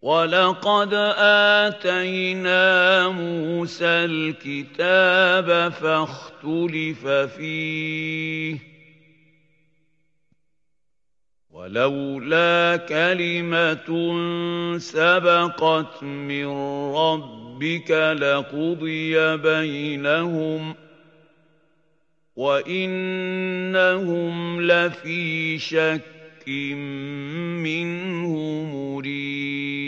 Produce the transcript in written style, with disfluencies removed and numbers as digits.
وَلَقَدْ آتَيْنَا مُوسَى الْكِتَابَ فَاخْتُلِفَ فِيهِ ۚ وَلَوْلَا كَلِمَةٌ سَبَقَتْ مِن رَّبِّكَ لَقُضِيَ بَيْنَهُمْ ۚ وَإِنَّهُمْ لَفِي شَكٍّ مِّنْهُ مُرِيبٍ